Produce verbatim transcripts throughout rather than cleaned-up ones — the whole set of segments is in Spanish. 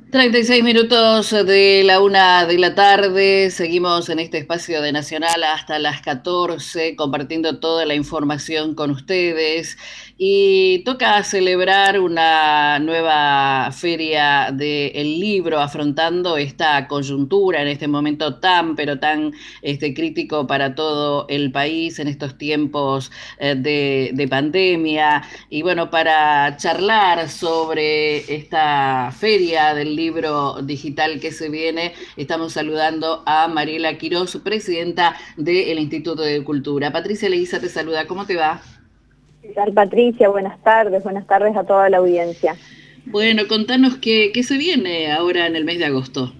treinta y seis minutos de la una de la tarde, seguimos en este espacio de Nacional hasta las catorce, compartiendo toda la información con ustedes y toca celebrar una nueva feria del libro, afrontando esta coyuntura en este momento tan, pero tan este, crítico para todo el país en estos tiempos eh, de, de pandemia. Y bueno, para charlar sobre esta feria del libro digital que se viene, estamos saludando a Mariela Quiroz, presidenta del Instituto de Cultura. Patricia Leguiza te saluda, ¿cómo te va? ¿Qué tal, Patricia? Buenas tardes, buenas tardes a toda la audiencia. Bueno, contanos qué, qué se viene ahora en el mes de agosto.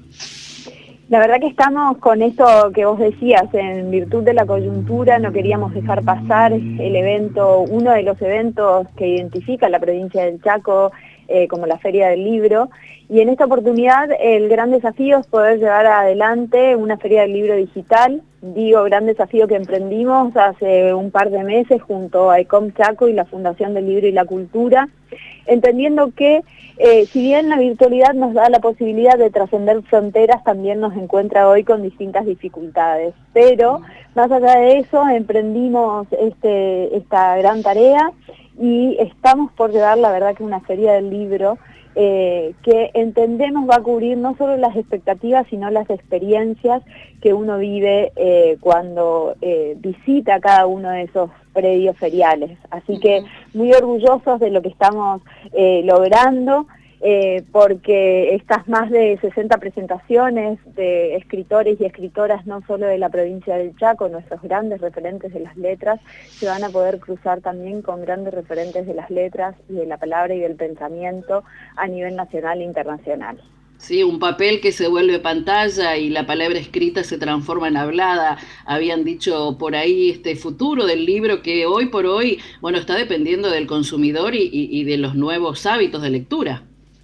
La verdad que estamos con esto que vos decías, en virtud de la coyuntura no queríamos dejar pasar el evento, uno de los eventos que identifica la provincia del Chaco eh, como la Feria del Libro, y en esta oportunidad el gran desafío es poder llevar adelante una Feria del Libro digital. Digo, gran desafío que emprendimos hace un par de meses junto a ECOM Chaco y la Fundación del Libro y la Cultura, entendiendo que eh, si bien la virtualidad nos da la posibilidad de trascender fronteras, también nos encuentra hoy con distintas dificultades. Pero más allá de eso, emprendimos este, esta gran tarea y estamos por llevar, la verdad, que una feria del libro eh, que entendemos va a cubrir no solo las expectativas, sino las experiencias que uno vive eh, cuando eh, visita cada uno de esos predios feriales. Así que muy orgullosos de lo que estamos eh, logrando, eh, porque estas más de sesenta presentaciones de escritores y escritoras, no solo de la provincia del Chaco, nuestros grandes referentes de las letras, se van a poder cruzar también con grandes referentes de las letras y de la palabra y del pensamiento a nivel nacional e internacional. Sí, un papel que se vuelve pantalla y la palabra escrita se transforma en hablada. Habían dicho por ahí este futuro del libro que hoy por hoy, bueno, está dependiendo del consumidor y, y, y de los nuevos hábitos de lectura.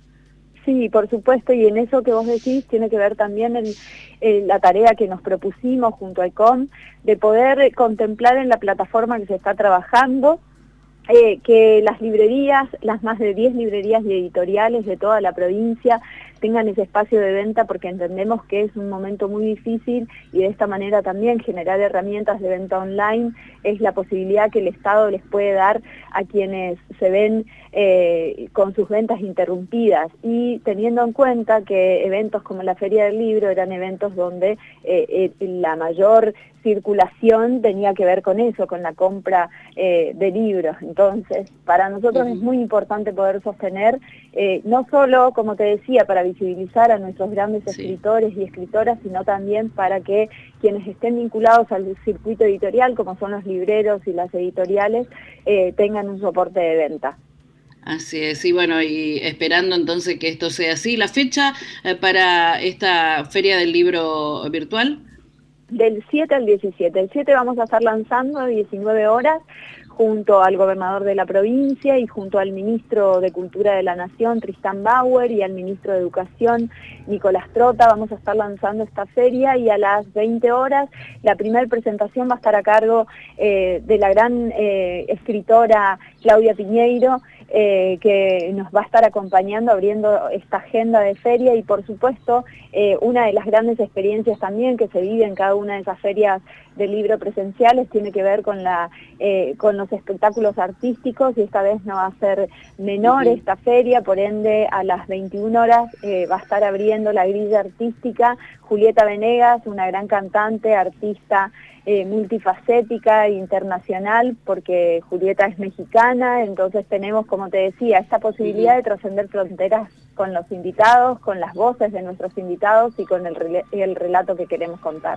Sí, por supuesto, y en eso que vos decís tiene que ver también en, en la tarea que nos propusimos junto a ICOM de poder contemplar en la plataforma que se está trabajando Eh, que las librerías, las más de diez librerías y editoriales de toda la provincia tengan ese espacio de venta, porque entendemos que es un momento muy difícil y de esta manera también generar herramientas de venta online es la posibilidad que el Estado les puede dar a quienes se ven eh, con sus ventas interrumpidas, y teniendo en cuenta que eventos como la Feria del Libro eran eventos donde eh, eh, la mayor circulación tenía que ver con eso, con la compra eh, de libros. Entonces, para nosotros uh-huh. es muy importante poder sostener, eh, no solo, como te decía, para visibilizar a nuestros grandes sí. escritores y escritoras, sino también para que quienes estén vinculados al circuito editorial, como son los libreros y las editoriales, eh, tengan un soporte de venta. Así es, y bueno, y esperando entonces que esto sea así. ¿La fecha eh, para esta Feria del Libro virtual? Del siete al diecisiete. El siete vamos a estar lanzando a diecinueve horas junto al gobernador de la provincia y junto al ministro de Cultura de la Nación, Tristán Bauer, y al ministro de Educación, Nicolás Trota. Vamos a estar lanzando esta feria y a las veinte horas la primera presentación va a estar a cargo eh, de la gran eh, escritora Claudia Piñeiro, Eh, que nos va a estar acompañando abriendo esta agenda de feria, y por supuesto eh, una de las grandes experiencias también que se vive en cada una de esas ferias de libro presenciales tiene que ver con, la, eh, con los espectáculos artísticos, y esta vez no va a ser menor uh-huh. esta feria, por ende a las veintiuna horas eh, va a estar abriendo la grilla artística Julieta Venegas, una gran cantante, artista Eh, multifacética e internacional, porque Julieta es mexicana. Entonces tenemos, como te decía, esta posibilidad uh-huh. de trascender fronteras con los invitados, con las voces de nuestros invitados y con el, rel- el relato que queremos contar.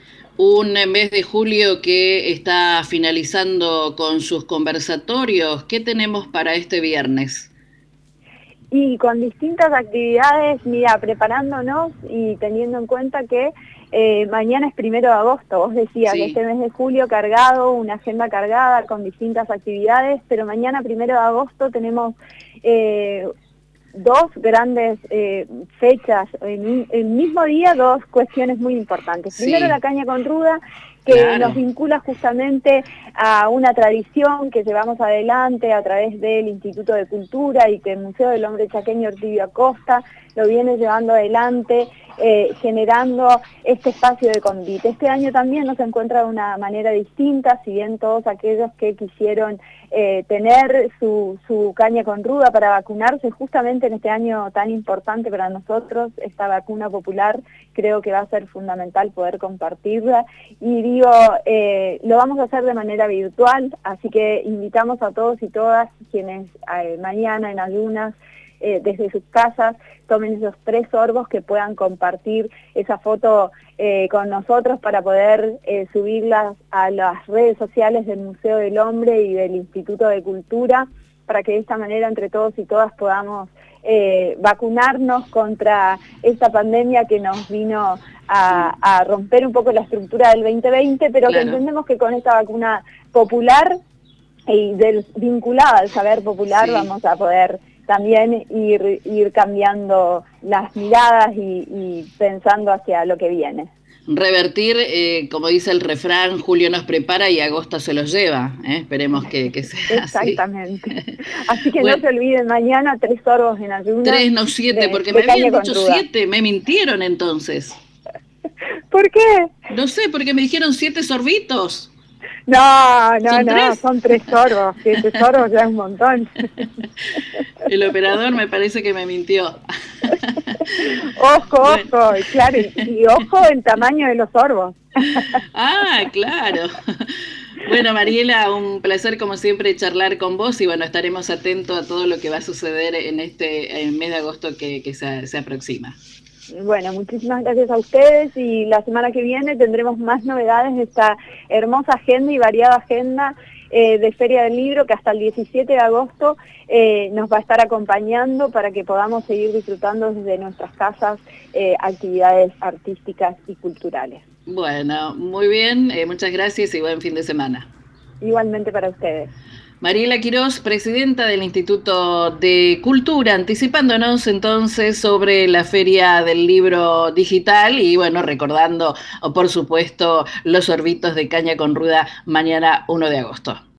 Un mes de julio que está finalizando con sus conversatorios. ¿Qué tenemos para este viernes? Y con distintas actividades, mira, preparándonos y teniendo en cuenta que eh, mañana es primero de agosto, vos decías, sí. este mes de julio cargado, una agenda cargada con distintas actividades, pero mañana primero de agosto tenemos eh, dos grandes eh, fechas, en el mismo día dos cuestiones muy importantes. Primero sí. la caña con ruda, que Claro. nos vincula justamente a una tradición que llevamos adelante a través del Instituto de Cultura y que el Museo del Hombre Chaqueño Ortidio Acosta lo viene llevando adelante, eh, generando este espacio de convite. Este año también nos encuentra de una manera distinta, si bien todos aquellos que quisieron eh, tener su, su caña con ruda para vacunarse, justamente en este año tan importante para nosotros, esta vacuna popular, creo que va a ser fundamental poder compartirla. Y digo, eh, lo vamos a hacer de manera virtual, así que invitamos a todos y todas quienes eh, mañana en ayunas, Eh, desde sus casas, tomen esos tres sorbos que puedan compartir esa foto eh, con nosotros para poder eh, subirlas a las redes sociales del Museo del Hombre y del Instituto de Cultura, para que de esta manera entre todos y todas podamos eh, vacunarnos contra esta pandemia que nos vino a, a romper un poco la estructura del veinte veinte, pero claro, que entendemos que con esta vacuna popular y del, vinculada al saber popular, sí, vamos a poder también ir, ir cambiando las miradas y, y pensando hacia lo que viene. Revertir, eh, como dice el refrán, Julio nos prepara y agosto se los lleva, ¿eh? Esperemos que, que sea así. Exactamente. Así que bueno, no se olviden, mañana tres sorbos en ayuno. Tres, no siete, de, porque de me habían dicho siete, me mintieron entonces. ¿Por qué? No sé, porque me dijeron siete sorbitos. No, no, ¿Son no, tres? Son tres sorbos, siete sorbos ya es un montón. El operador me parece que me mintió. Ojo, bueno. ojo, claro, y, y ojo el tamaño de los sorbos. Ah, claro. Bueno, Mariela, un placer como siempre charlar con vos y bueno, estaremos atentos a todo lo que va a suceder en este en mes de agosto que, que se, se aproxima. Bueno, muchísimas gracias a ustedes y la semana que viene tendremos más novedades de esta hermosa agenda y variada agenda eh, de Feria del Libro que hasta el diecisiete de agosto eh, nos va a estar acompañando para que podamos seguir disfrutando desde nuestras casas eh, actividades artísticas y culturales. Bueno, muy bien, eh, muchas gracias y buen fin de semana. Igualmente para ustedes. Mariela Quirós, presidenta del Instituto de Cultura, anticipándonos entonces sobre la Feria del Libro Digital y bueno, recordando, por supuesto, los sorbitos de caña con ruda mañana uno de agosto.